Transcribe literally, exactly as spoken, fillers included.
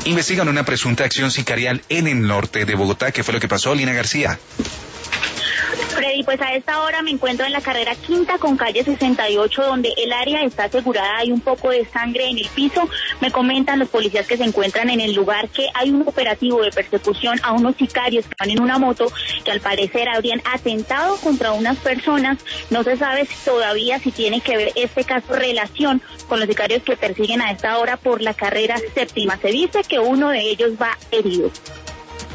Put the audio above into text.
Investigan una presunta acción sicarial en el norte de Bogotá. ¿Qué fue lo que pasó, Lina García? Freddy, pues a esta hora me encuentro en la carrera quinta con calle sesenta y ocho, donde el área está asegurada, hay un poco de sangre en el piso. Me comentan los policías que se encuentran en el lugar que hay un operativo de persecución a unos sicarios que van en una moto, que al parecer habrían atentado contra unas personas. No se sabe si todavía si tiene que ver este caso relación con los sicarios que persiguen a esta hora por la carrera séptima. Se dice que uno de ellos va herido.